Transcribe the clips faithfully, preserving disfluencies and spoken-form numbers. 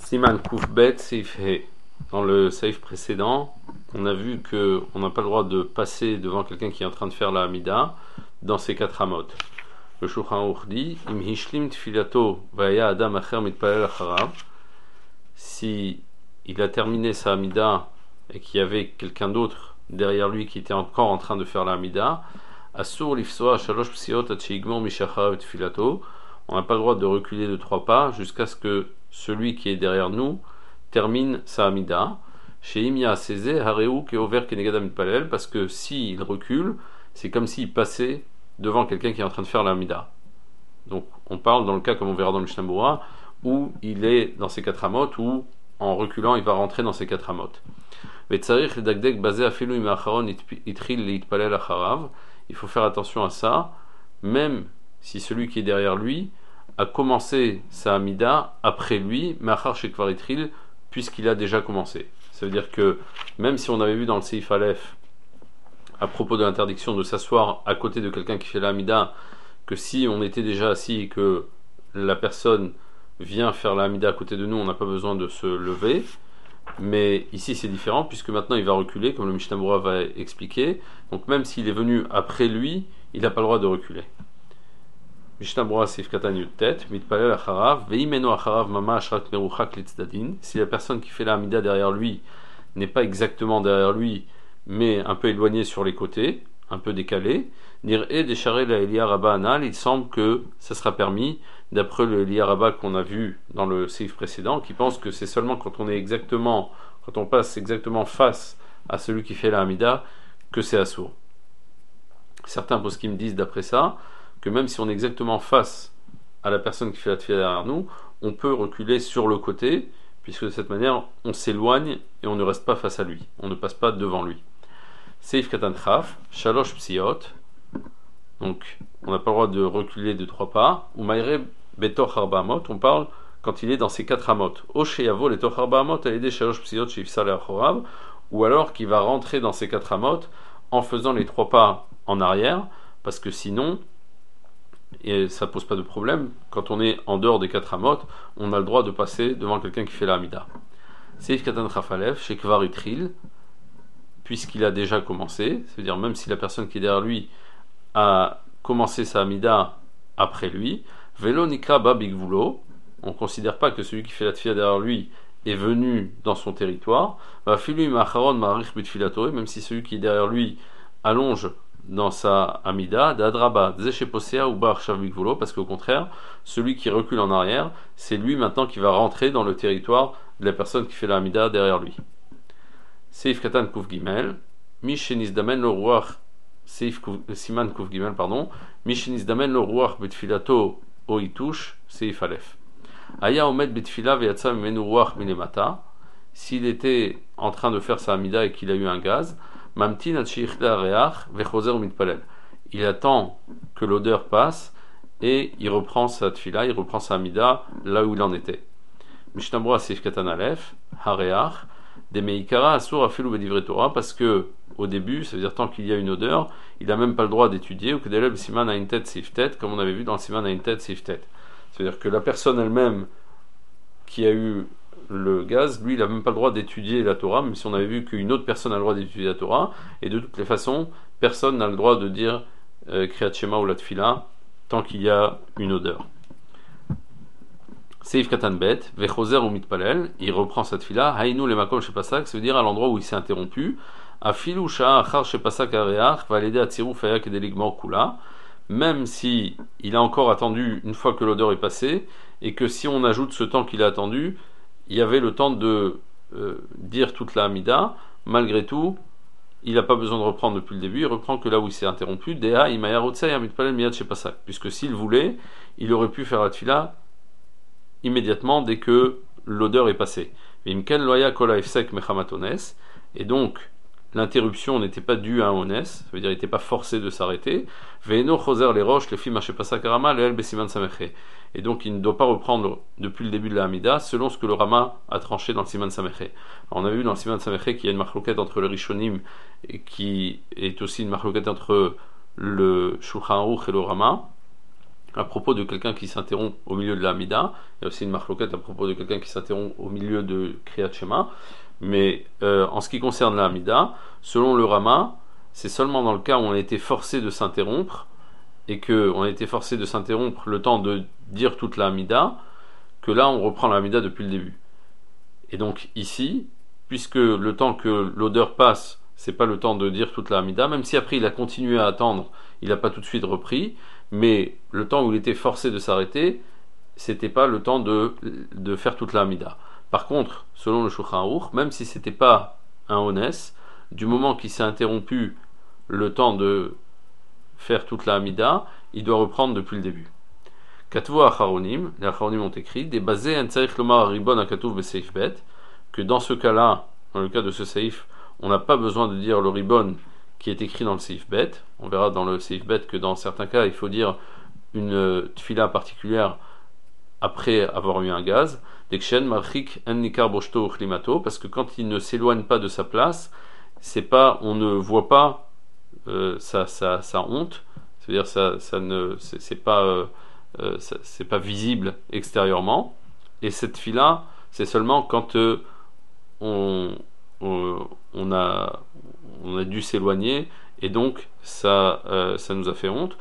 Siman Koufbet Seif He. Dans le Seif précédent, on a vu qu'on n'a pas le droit de passer devant quelqu'un qui est en train de faire la Hamida dans ces quatre amot. Le Shulchan Aruch dit Im hishlim tfilato vaya adam acher mitpalel acharav. Si il a terminé sa Hamida et qu'il y avait quelqu'un d'autre derrière lui qui était encore en train de faire la Hamida, asur lifsoa shalosh psiot at sheigmor mishacharav tfilato. On n'a pas le droit de reculer de trois pas jusqu'à ce que celui qui est derrière nous termine sa Hamida. Chez Imya Seze, Hareu Keover Kenegada Mitpalel, parce que s'il recule, c'est comme s'il passait devant quelqu'un qui est en train de faire la Hamida. Donc on parle dans le cas, comme on verra dans le Mishnah Berurah, où il est dans ses quatre amot, où en reculant il va rentrer dans ses quatre amot. Il faut faire attention à ça, même si celui qui est derrière lui a commencé sa Hamida après lui, Machar Shekvar Itril, puisqu'il a déjà commencé. Ça veut dire que même si on avait vu dans le Seif Aleph à propos de l'interdiction de s'asseoir à côté de quelqu'un qui fait la Hamida, que si on était déjà assis et que la personne vient faire la Hamida à côté de nous, on n'a pas besoin de se lever. Mais ici c'est différent, puisque maintenant il va reculer, comme le Mishnah Berurah va expliquer. Donc même s'il est venu après lui, il n'a pas le droit de reculer. Mishnah Berurah Seif Katan Yud-Tet, Mitpalel Acharav, Veimeno Acharav Mama Ashrak Meruchak Litzdadin. Si la personne qui fait la Hamida derrière lui n'est pas exactement derrière lui, mais un peu éloigné sur les côtés, un peu décalé, Nir'e Desharé la Elia Rabba Anal, il semble que ça sera permis, d'après le Elia Rabba qu'on a vu dans le Seif précédent, qui pense que c'est seulement quand on est exactement, quand on passe exactement face à celui qui fait la Hamida, que c'est assourd. Certains poskim disent d'après ça, que même si on est exactement face à la personne qui fait la tefila derrière nous, on peut reculer sur le côté, puisque de cette manière, on s'éloigne et on ne reste pas face à lui. On ne passe pas devant lui. Seif Katan Chaf, Shalosh Psiot. Donc, on n'a pas le droit de reculer de trois pas. Ou Maïre Betor Harba Amot, on parle quand il est dans ses quatre amot. Osheyavo le Tor Harba Amot, elle est des Shalosh Psiot chez Ifsal et Achorav. Ou alors qu'il va rentrer dans ses quatre amot en faisant les trois pas en arrière, parce que sinon, et ça pose pas de problème, quand on est en dehors des quatre amot, on a le droit de passer devant quelqu'un qui fait la Hamida. Seif Katan Chafalev, chez Kvar Itril, puisqu'il a déjà commencé, c'est-à-dire même si la personne qui est derrière lui a commencé sa Hamida après lui, Velo Nikra Ba Bigvulo, on ne considère pas que celui qui fait la tefila derrière lui est venu dans son territoire, Va Filu Macharon Marich Bitfilato, même si celui qui est derrière lui allonge dans sa Hamida, d'Adraba, Zesheposea ou Bar Shavikvulo, parce qu'au contraire, celui qui recule en arrière, c'est lui maintenant qui va rentrer dans le territoire de la personne qui fait la Hamida derrière lui. Seif Katan Kuf Gimel, Mishenis Damen le Ruach, Seif Siman Kuf Gimel, pardon, Mishenis Damen le Ruach Betfilato Oitush, Seif Aleph. Aya Omed Betfila Veatsa Menu Ruach Minemata, s'il était en train de faire sa Hamida et qu'il a eu un gaz, il attend que l'odeur passe et il reprend sa tfila, il reprend sa Hamida là où il en était. Mishnah Berurah Seif Katan Aleph, Hareach, de Meikara Asur Afilu Bedivre Torah, parce que au début, ça veut dire tant qu'il y a une odeur, il n'a même pas le droit d'étudier, ou que Deleb Siman a une tête Seif Tet, comme on avait vu dans le Siman a une tête Seif Tet. C'est-à-dire que la personne elle-même qui a eu le gaz, lui il n'a même pas le droit d'étudier la Torah, même si on avait vu qu'une autre personne a le droit d'étudier la Torah, et de toutes les façons, personne n'a le droit de dire euh, Kriyat Shema ou la Tfila tant qu'il y a une odeur. Seif Katan Bet, Vechoser ou Mitpalel, il reprend sa Tfila, Haïnou le Makom Shepasak, ça veut dire à l'endroit où il s'est interrompu, Afilu Shah Achar Shepasak Areach, va l'aider à Tzirou Fayak et Deligmor Kula, même si il a encore attendu une fois que l'odeur est passée, et que si on ajoute ce temps qu'il a attendu, il y avait le temps de euh, dire toute la Hamida, malgré tout, il n'a pas besoin de reprendre depuis le début, il reprend que là où il s'est interrompu, Dea Imaya Rotsei Amitpalel Miyad Shepasak, puisque s'il voulait, il aurait pu faire la tfila immédiatement dès que l'odeur est passée. Imken Loya Kola Efsek Mechamatones, et donc l'interruption n'était pas due à un ones, ça veut dire qu'il n'était pas forcé de s'arrêter. Veeno Choser les roches, les filles Mashepasak Rama, le El Besiman Sameche. Et donc il ne doit pas reprendre depuis le début de la Hamida selon ce que le Rama a tranché dans le Siman Sameche. On a vu dans le Siman Sameche qu'il y a une marloquette entre le Rishonim et qui est aussi une marloquette entre le Shulchan Aruch et le Rama. à propos de quelqu'un qui s'interrompt au milieu de la Hamida. Il y a aussi une marloquette à propos de quelqu'un qui s'interrompt au milieu de Kriyat Shema. Mais euh, en ce qui concerne la Hamida, selon le Rama, c'est seulement dans le cas où on a été forcé de s'interrompre et qu'on a été forcé de s'interrompre le temps de dire toute la Hamida, que là on reprend la Hamida depuis le début. Et donc ici, puisque le temps que l'odeur passe, c'est pas le temps de dire toute la Hamida, même si après il a continué à attendre, il n'a pas tout de suite repris, mais le temps où il était forcé de s'arrêter, c'était pas le temps de, de faire toute la Hamida. Par contre, selon le Shulchan Aruch, même si c'était pas un Onès, du moment qu'il s'est interrompu le temps de faire toute la Hamida, il doit reprendre depuis le début. Katvu Acharonim, les Acharonim ont écrit, des basés en tzarich lomar ribon akatuv beseif bet, que dans ce cas-là, dans le cas de ce seif, on n'a pas besoin de dire le ribon qui est écrit dans le seif bet. On verra dans le seif bet que dans certains cas, il faut dire une tfila particulière après avoir eu un gaz. Dekshen marchik en nikar boshto uchlimato, parce que quand il ne s'éloigne pas de sa place, c'est pas, on ne voit pas euh, sa, sa, sa honte, c'est-à-dire ça, ça ne, c'est, c'est pas, euh, euh, ça, c'est pas visible extérieurement. Et cette fila, c'est seulement quand euh, on, on, on a, on a dû s'éloigner et donc ça, euh, ça nous a fait honte.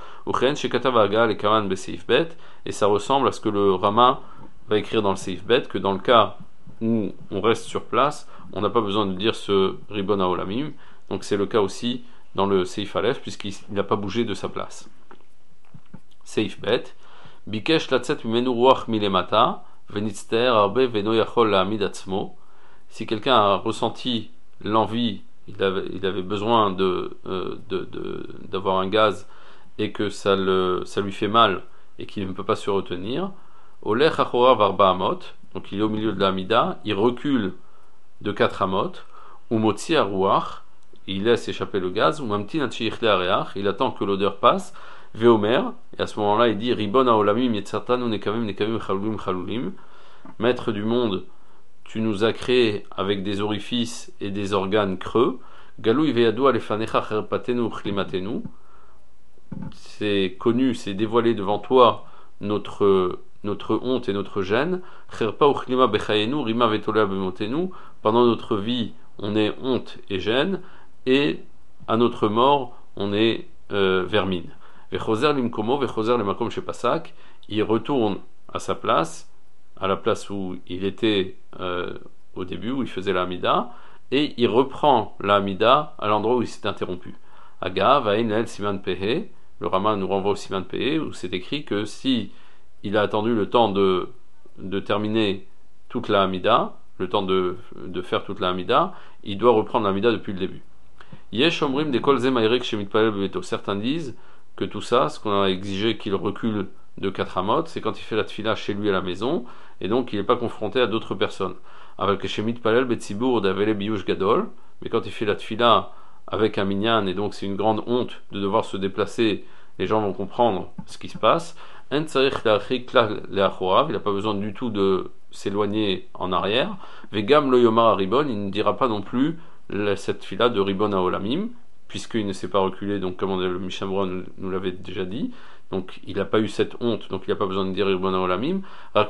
Et ça ressemble à ce que le Rama va écrire dans le Seif Bet, que dans le cas où on reste sur place, on n'a pas besoin de dire ce Ribon Haolamim. Donc c'est le cas aussi dans le Seif Aleph, puisqu'il n'a pas bougé de sa place. Seif Bet. Bikesh latzet mimenu ruach milemata, venitzter arbe veno yachol laamid atzmo. Si quelqu'un a ressenti l'envie, il avait, il avait besoin de, euh, de, de, d'avoir un gaz et que ça, le, ça lui fait mal et qu'il ne peut pas se retenir, olech achora varba amot, donc il est au milieu de la Hamida, il recule de quatre amot, ou motzi aruach, il laisse échapper le gaz, ou mamtin atchichle areach, il attend que l'odeur passe, veomer, et à ce moment-là il dit ribon haolamim yetzartanu nekavim nekavim chalulim chalulim, maître du monde, tu nous as créés avec des orifices et des organes creux, galou iveyadu alefanecha cherpatenu chlimatenu, c'est connu, c'est dévoilé devant toi notre, notre honte et notre gêne. Pendant notre vie, on est honte et gêne, et à notre mort, on est euh, vermine. Il retourne à sa place, à la place où il était euh, au début, où il faisait la Hamida, et il reprend la Hamida à l'endroit où il s'est interrompu. Aga, Vain, El, Siman Pehe. Le Rama nous renvoie au Siman Pehe, où c'est écrit que si il a attendu le temps de, de terminer toute la Hamida, le temps de, de faire toute la Hamida, il doit reprendre la Hamida depuis le début. Yesh omrim de kol ze ma'irek shemit palel bebeto. Certains disent que tout ça, ce qu'on a exigé qu'il recule de quatre amot, c'est quand il fait la tfila chez lui à la maison, et donc il n'est pas confronté à d'autres personnes. Avec shemit palel betzibur d'avele biyush gadol, mais quand il fait la tfila avec un minyan, et donc c'est une grande honte de devoir se déplacer, les gens vont comprendre ce qui se passe. Il n'a pas besoin du tout de s'éloigner en arrière. Vegam lo yomar ribon, il ne dira pas non plus cette fila de ribon à olamim, puisqu'il ne s'est pas reculé, donc comme le Mishnah nous, nous l'avait déjà dit, donc il n'a pas eu cette honte, donc il n'a pas besoin de dire ribon à olamim.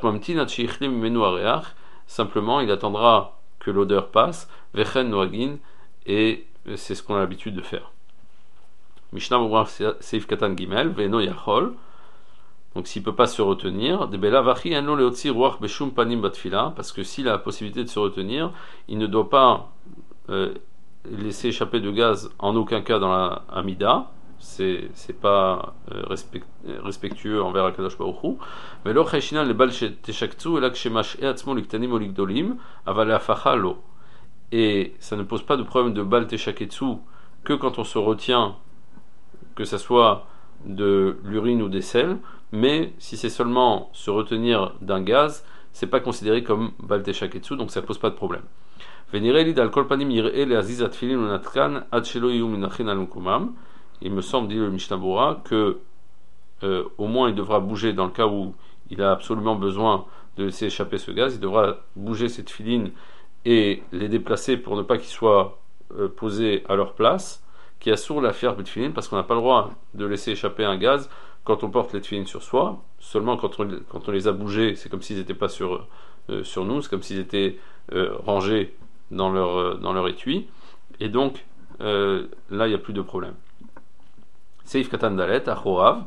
Simplement il attendra que l'odeur passe, vechen noagin, et c'est ce qu'on a l'habitude de faire. Mishnah Moura Seif Katan Gimel, Veno Yachol, donc s'il ne peut pas se retenir, de Bela Vachi Enlo Leotzi Ruach Beshum Panim Batfila, parce que s'il a la possibilité de se retenir, il ne doit pas euh, laisser échapper de gaz en aucun cas dans la Hamida, c'est, c'est pas euh, respect, respectueux envers Akadosh Baruch Hu. Mais lo Cheshinan le Bal Teshaktu, Elak Shemash E Atzmo Liktanim Olikdolim, Avale Afacha Lo. Et ça ne pose pas de problème de Bal Teshaketsu que quand on se retient, que ça soit de l'urine ou des selles, mais si c'est seulement se retenir d'un gaz, c'est pas considéré comme Bal Teshaketsu, donc ça pose pas de problème. Venireli dal kol panim yir'e le azizat filin unatkan ad shelo yu minachin al mukumam. Il me semble, dit le Mishnah Bora, que euh, au moins il devra bouger dans le cas où il a absolument besoin de laisser échapper ce gaz, il devra bouger cette filine et les déplacer pour ne pas qu'ils soient euh, posés à leur place, qui assurent la fière bitfilin, parce qu'on n'a pas le droit de laisser échapper un gaz quand on porte les tefilines sur soi, seulement quand on, quand on les a bougés, c'est comme s'ils n'étaient pas sur, euh, sur nous, c'est comme s'ils étaient euh, rangés dans leur, euh, dans leur étui, et donc euh, là il n'y a plus de problème. Seif Katan Dalet, Achorav,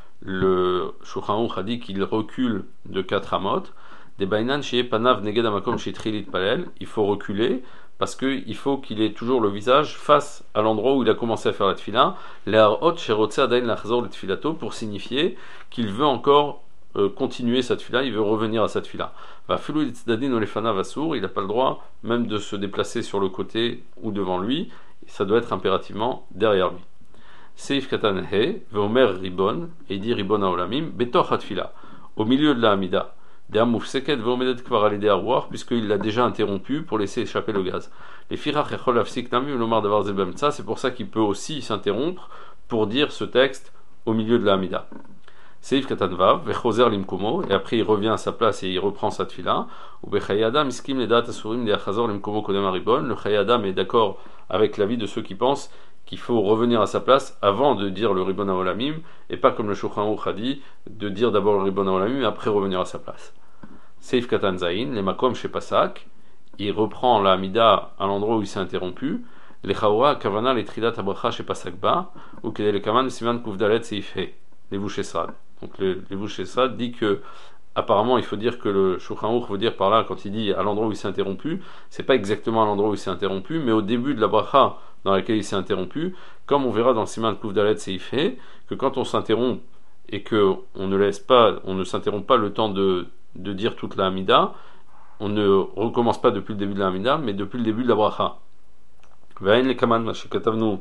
le Shulchan Aruch a dit qu'il recule de quatre amot, des Bainan chez Panav Neged Amakom chez Trilit Palel, il faut reculer parce qu'il faut qu'il ait toujours le visage face à l'endroit où il a commencé à faire la tefila, Le'arot Sherotze Adain Lachzor le Tfilato, pour signifier qu'il veut encore euh, continuer sa tefila, il veut revenir à sa tefila. Va Felu Tzadin Olefana Vasour, il n'a pas le droit même de se déplacer sur le côté ou devant lui, ça doit être impérativement derrière lui. Seif Katan He, Veomer Ribon, et il dit Ribon Aolamim, Betoch Hatfila, au milieu de la Hamida, Deamouf Seket Veomedet Kvar Alide Arwar, puisqu'il l'a déjà interrompu pour laisser échapper le gaz. Les Firach Echol Afsik Nami, Lomar Davar Zebemtsa, c'est pour ça qu'il peut aussi s'interrompre pour dire ce texte au milieu de la Hamida. Seif Katan Vav, Vechoser Limkomo, et après il revient à sa place et il reprend sa tefila, ou Bechayadam Iskim Ledat Asurim de Achazor Limkomo Kodem Aribon, le Chayadam est d'accord avec l'avis de ceux qui pensent qu'il faut revenir à sa place avant de dire le Ribon Haolamim, et pas comme le Shulchan Aruch a dit, de dire d'abord le Ribon Haolamim et après revenir à sa place. Seif Katan Zayin, les Makom chez Pasak, il reprend la Hamida à l'endroit où il s'est interrompu, les Chaoura, Kavana, les Tridat Abracha chez Pasakba, ou Kedel le Kaman, Siman Kuvdalet Seif He, les Vouchesrad. Donc le, les Vouchesrad dit que apparemment, il faut dire que le Shulchan Aruch veut dire par là, quand il dit à l'endroit où il s'est interrompu, c'est pas exactement à l'endroit où il s'est interrompu, mais au début de la bracha dans laquelle il s'est interrompu, comme on verra dans le Siman Kuvdalet Seif He, que quand on s'interrompt et que on ne laisse pas, on ne s'interrompt pas le temps de, de dire toute la Hamida, on ne recommence pas depuis le début de la Hamida, mais depuis le début de la bracha. Ve'ain le kaman ma shekatavnu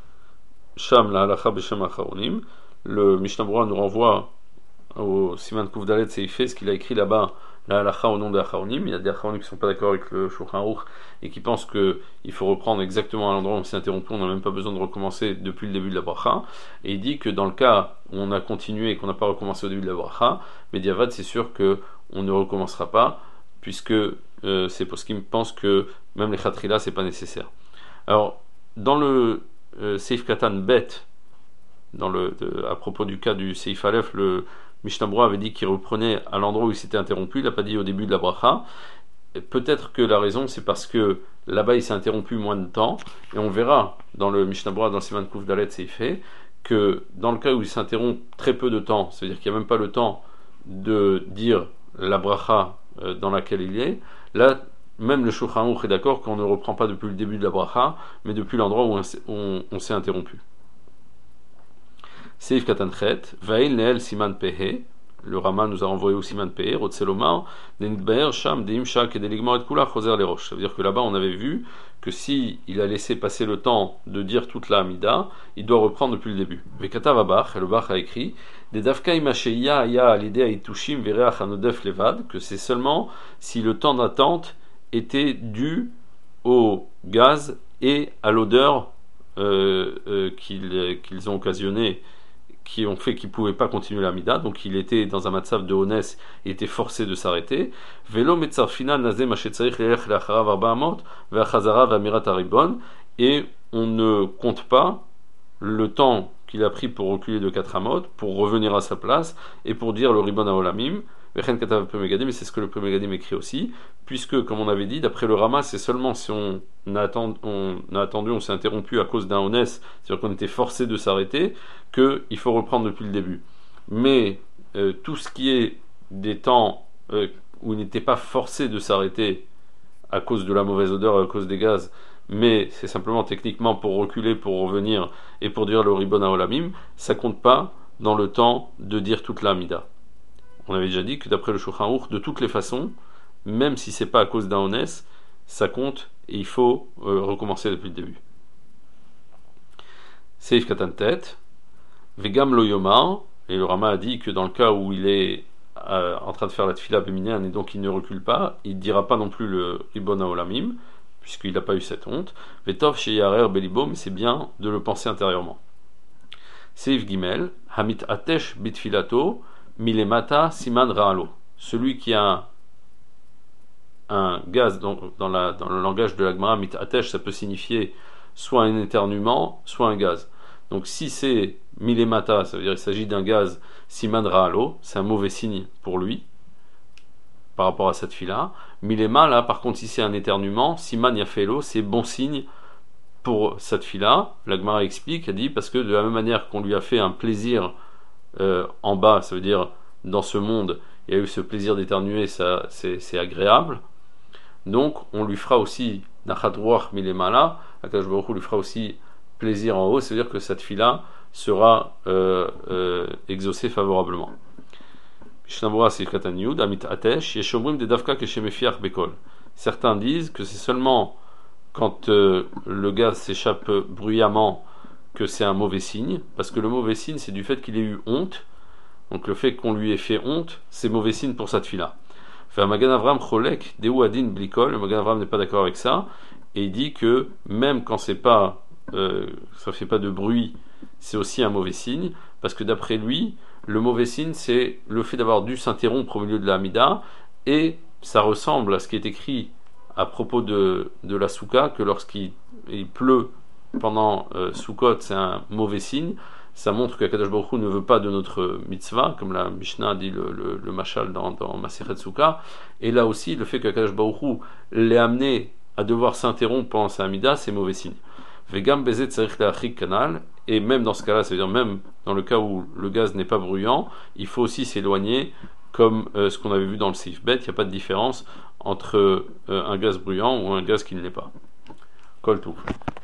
sham la halacha b'shem acharonim. Le Mishnah Berurah nous renvoie au Siman Kuvdalet Seif He, ce qu'il a écrit là-bas, la halacha au nom des Acharonim. Il y a des Acharonim qui ne sont pas d'accord avec le Shulchan Aruch et qui pensent qu'il faut reprendre exactement à l'endroit où on s'est interrompu, on n'a même pas besoin de recommencer depuis le début de la bracha. Et il dit que dans le cas où on a continué et qu'on n'a pas recommencé au début de la bracha, Mediavad, c'est sûr qu'on ne recommencera pas, puisque euh, c'est pour ce qui me pense que même les Khatrila, c'est pas nécessaire. Alors, dans le euh, Seif Katan Bet, dans le, de, à propos du cas du Seif Aleph, le Mishnah Berurah avait dit qu'il reprenait à l'endroit où il s'était interrompu, il n'a pas dit au début de la bracha. Peut-être que la raison c'est parce que là-bas il s'est interrompu moins de temps, et on verra dans le Mishnah Berurah, dans le Siman Kuvdalet Seif He, que dans le cas où il s'interrompt très peu de temps, c'est-à-dire qu'il n'y a même pas le temps de dire la bracha euh, dans laquelle il est, là même le Shulchan Aruch est d'accord qu'on ne reprend pas depuis le début de la bracha, mais depuis l'endroit où on, on, on s'est interrompu. Seif Katan Chet, Vail Neel Siman Pehe, le Rama nous a renvoyé au Siman Pehe, Rotselomar, Denitbaer, Sham, Deimshak et Deligmar et Kula, Choser les roches. Ça veut dire que là-bas on avait vu que si il a laissé passer le temps de dire toute la Hamida, il doit reprendre depuis le début. Vekatav Abach, et le Bach a écrit, Des Dafkai Masheya Ya Alide Aitushim Vereach Anodef Levad, que c'est seulement si le temps d'attente était dû au gaz et à l'odeur euh, euh, qu'ils, qu'ils ont occasionné, qui ont fait qu'il ne pouvait pas continuer la Mida, donc il était dans un matzav de honès, il était forcé de s'arrêter. Velo metzarfina nazé machetzaich lelech leacharav arba amot ve'achazara ve'amirat haribon, et on ne compte pas le temps qu'il a pris pour reculer de quatre amot, pour revenir à sa place et pour dire le ribon haolamim. Vechen katav Premegadim, et c'est ce que le Premegadim écrit aussi, puisque comme on avait dit, d'après le Rama, c'est seulement si on a attendu, on a attendu, on s'est interrompu à cause d'un honès, c'est-à-dire qu'on était forcé de s'arrêter, qu'il faut reprendre depuis le début. Mais euh, tout ce qui est des temps euh, où il n'était pas forcé de s'arrêter à cause de la mauvaise odeur, à cause des gaz, mais c'est simplement techniquement pour reculer, pour revenir et pour dire le ribon haolamim, ça compte pas dans le temps de dire toute la Hamida. On avait déjà dit que d'après le Shulchan Aruch, de toutes les façons, même si c'est pas à cause d'un honès, ça compte et il faut euh, recommencer depuis le début. Seif Katan Tet, Vegam lo yomar, et le Rama a dit que dans le cas où il est euh, en train de faire la tefila béminienne et donc il ne recule pas, il ne dira pas non plus le ribon haolamim, puisqu'il n'a pas eu cette honte. Vetov sheyarer belibo, mais c'est bien de le penser intérieurement. Seif Gimel, Hamit Atesh bitfilato, Milemata Siman Raalo. Celui qui a un gaz dans, dans, la, dans le langage de la Gemara, mit atesh, ça peut signifier soit un éternuement, soit un gaz. Donc si c'est milemata, ça veut dire qu'il s'agit d'un gaz siman ra'alo, c'est un mauvais signe pour lui, par rapport à cette fille-là. Milema, là, par contre, si c'est un éternuement, siman yafelo, c'est bon signe pour cette fille-là. La Gemara explique, elle dit, parce que de la même manière qu'on lui a fait un plaisir euh, en bas, ça veut dire dans ce monde, il y a eu ce plaisir d'éternuer, ça, c'est, c'est agréable. Donc, on lui fera aussi nachat ruach milema là, Akadosh Baruch Hu lui fera aussi plaisir en haut, ça veut dire que cette fille-là sera euh, euh, exaucée favorablement. Certains disent que c'est seulement quand euh, le gaz s'échappe bruyamment que c'est un mauvais signe, parce que le mauvais signe c'est du fait qu'il ait eu honte, donc le fait qu'on lui ait fait honte, c'est mauvais signe pour cette fille-là. Magan Avram Cholek, Deu Adin Blikol, le Magan Avram n'est pas d'accord avec ça, et il dit que même quand c'est pas, euh, ça fait pas de bruit, c'est aussi un mauvais signe, parce que d'après lui, le mauvais signe c'est le fait d'avoir dû s'interrompre au milieu de la Hamida, et ça ressemble à ce qui est écrit à propos de, de la Souka, que lorsqu'il il pleut pendant euh, Soukot, c'est un mauvais signe. Ça montre que Kadosh Baruch Hu ne veut pas de notre mitzvah, comme la Mishnah dit le, le, le Mashal dans, dans Masechet Souka. Et là aussi, le fait que Kadosh Baruch Hu l'ait amené à devoir s'interrompre pendant sa Hamida, c'est mauvais signe. Vegam bezet tzarich leachrik kanal. Et même dans ce cas-là, ça veut dire même dans le cas où le gaz n'est pas bruyant, il faut aussi s'éloigner, comme euh, ce qu'on avait vu dans le Sif Bet. Il n'y a pas de différence entre euh, un gaz bruyant ou un gaz qui ne l'est pas. Kol Touf.